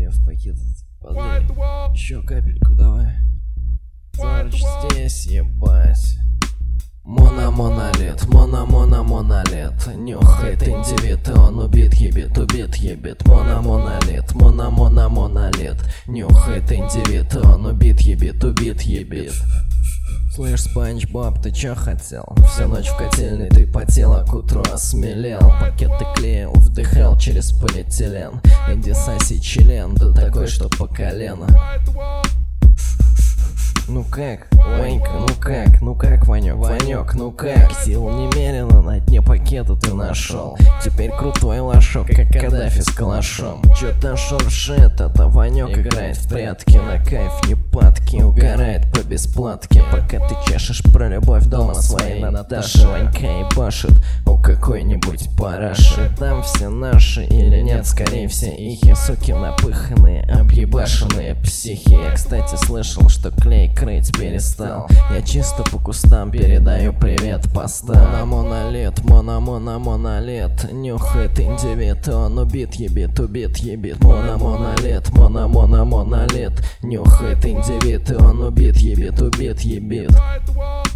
мне в пакет подлей. Еще капельку давай. Зарыч здесь, ебать. Монолит, монолит. Нюхает индивид, и он убит, ебит. Монолит. Нюхает индивид, и он убит, ебит. Слышь, Спанч Боб, ты чё хотел? Всю ночь в котельной ты потел, а к утру осмелел. Пакеты клеил, вдыхал через полиэтилен. Иди соси член, да такой, что по колено. Ну как, Ванька, ну как, Ванек, ну как? Сил немерено, на дне пакета ты нашел. Теперь крутой лошок, как Каддафи с калашом. Чё-то шуршит, это Ванек играет в прятки. На кайф не падки, угорает по бесплатке. Пока ты чешешь про любовь дома своей Наташи, Ванька ебашит у какой-нибудь параши. Там все наши или нет, скорее все ихи. Суки напыханные, объебашенные психи. Я, кстати, слышал, что клей крыть перестал. Я чисто по кустам передаю привет постам. Монолит. Нюхает индивид, и он убит, ебит. Монолит. Нюхает индивид, и он убит, ебит.